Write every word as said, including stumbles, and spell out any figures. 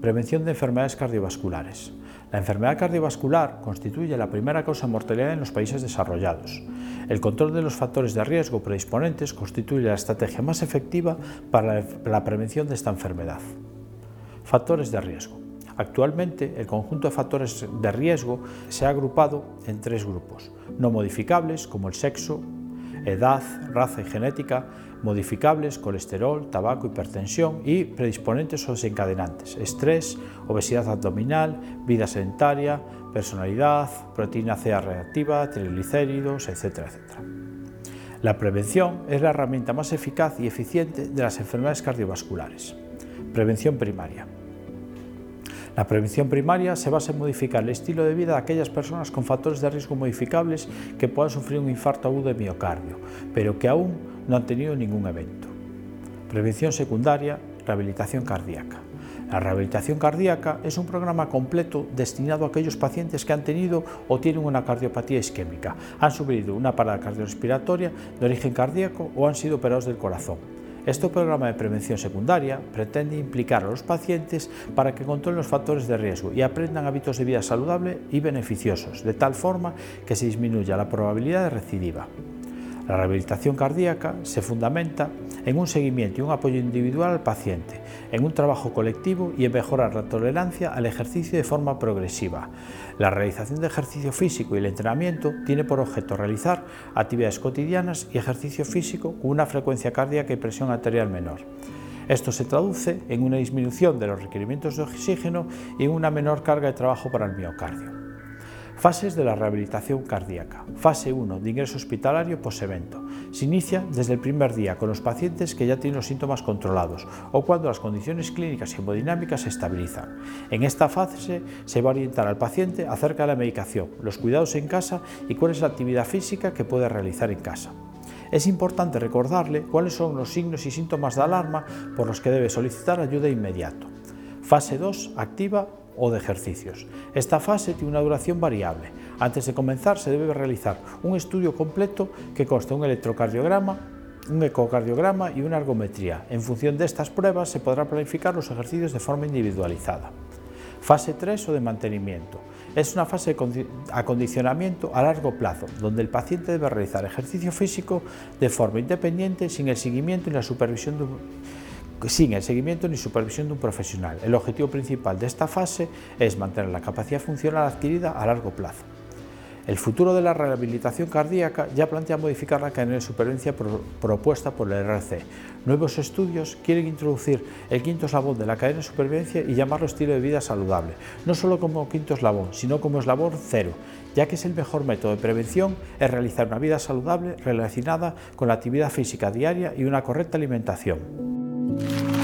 Prevención de enfermedades cardiovasculares. La enfermedad cardiovascular constituye la primera causa de mortalidad en los países desarrollados. El control de los factores de riesgo predisponentes constituye la estrategia más efectiva para la prevención de esta enfermedad. Factores de riesgo. Actualmente, el conjunto de factores de riesgo se ha agrupado en tres grupos: no modificables, como el sexo, edad, raza y genética; modificables, colesterol, tabaco, hipertensión; y predisponentes o desencadenantes: estrés, obesidad abdominal, vida sedentaria, personalidad, proteína C reactiva, triglicéridos, etcétera, etcétera. La prevención es la herramienta más eficaz y eficiente de las enfermedades cardiovasculares. Prevención primaria. La prevención primaria se basa en modificar el estilo de vida de aquellas personas con factores de riesgo modificables que puedan sufrir un infarto agudo de miocardio, pero que aún no han tenido ningún evento. Prevención secundaria, rehabilitación cardíaca. La rehabilitación cardíaca es un programa completo destinado a aquellos pacientes que han tenido o tienen una cardiopatía isquémica, han sufrido una parada cardiorrespiratoria de origen cardíaco o han sido operados del corazón. Este programa de prevención secundaria pretende implicar a los pacientes para que controlen los factores de riesgo y aprendan hábitos de vida saludables y beneficiosos, de tal forma que se disminuya la probabilidad de recidiva. La rehabilitación cardíaca se fundamenta en un seguimiento y un apoyo individual al paciente, en un trabajo colectivo y en mejorar la tolerancia al ejercicio de forma progresiva. La realización de ejercicio físico y el entrenamiento tiene por objeto realizar actividades cotidianas y ejercicio físico con una frecuencia cardíaca y presión arterial menor. Esto se traduce en una disminución de los requerimientos de oxígeno y en una menor carga de trabajo para el miocardio. Fases de la rehabilitación cardíaca. Fase uno de ingreso hospitalario post-evento. Se inicia desde el primer día con los pacientes que ya tienen los síntomas controlados o cuando las condiciones clínicas y hemodinámicas se estabilizan. En esta fase se va a orientar al paciente acerca de la medicación, los cuidados en casa y cuál es la actividad física que puede realizar en casa. Es importante recordarle cuáles son los signos y síntomas de alarma por los que debe solicitar ayuda de inmediato. Fase dos, activa o de ejercicios. Esta fase tiene una duración variable. Antes de comenzar se debe realizar un estudio completo que consta de un electrocardiograma, un ecocardiograma y una ergometría. En función de estas pruebas se podrá planificar los ejercicios de forma individualizada. Fase tres o de mantenimiento. Es una fase de acondicionamiento a largo plazo, donde el paciente debe realizar ejercicio físico de forma independiente sin el seguimiento y la supervisión de un sin el seguimiento ni supervisión de un profesional. El objetivo principal de esta fase es mantener la capacidad funcional adquirida a largo plazo. El futuro de la rehabilitación cardíaca ya plantea modificar la cadena de supervivencia pro, propuesta por el R C. Nuevos estudios quieren introducir el quinto eslabón de la cadena de supervivencia y llamarlo estilo de vida saludable, no solo como quinto eslabón, sino como eslabón cero, ya que es el mejor método de prevención es realizar una vida saludable relacionada con la actividad física diaria y una correcta alimentación.